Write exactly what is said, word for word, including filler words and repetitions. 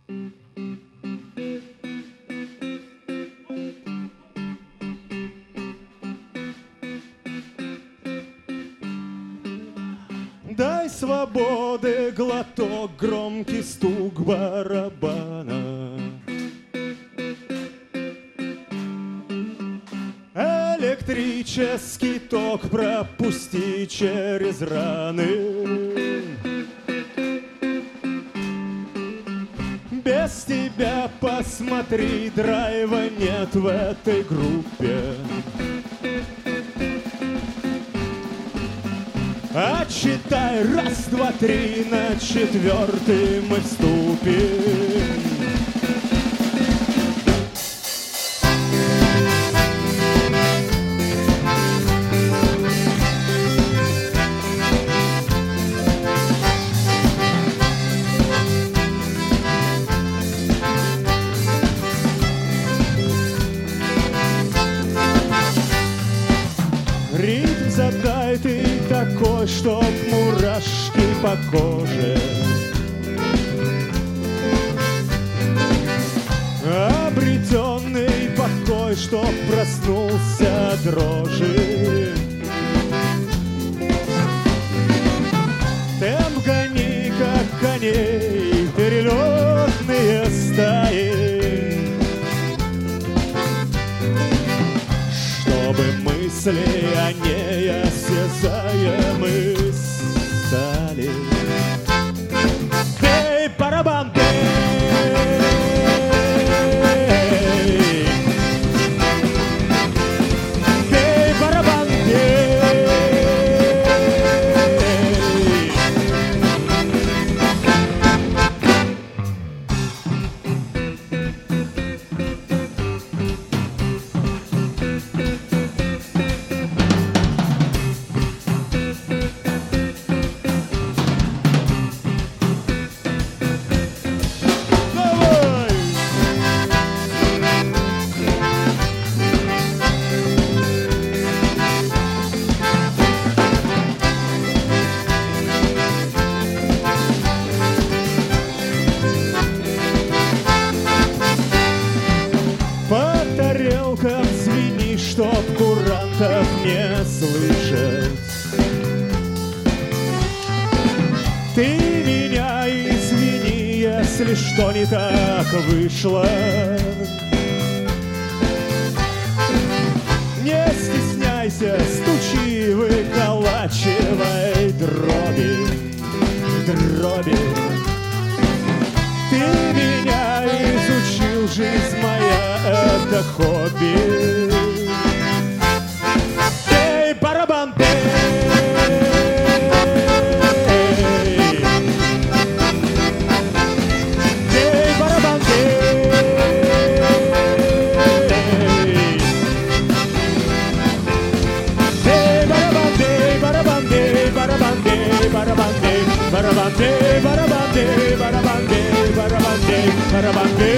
Дай свободы глоток, громкий стук барабана. Электрический ток пропусти через раны. Без тебя, посмотри, драйва нет в этой группе. Отсчитай раз, два, три, на четвертый мы вступим. Ритм задай ты такой, чтоб мурашки по коже. Обретенный покой, чтоб проснулся от дрожи. Темп гони, как коней, перелетные стаи, чтобы мысли о ней осязаемы стали. Бей, барабан, бей! Бей, барабан, бей! Звени, чтоб курантов не слышать. Ты меня извини, если что не так вышло. Не стесняйся, стучи, выколачивай дроби, дроби. Ты меня изучил, жизнь моя — это хобби. Бей, барабан, бей! Бей, барабан, бей! Бей, барабан, бей, барабан, бей, барабан, бей, барабан, бей, барабан, бей, барабан, бей, барабан, бей, барабан, бей, барабан, бей.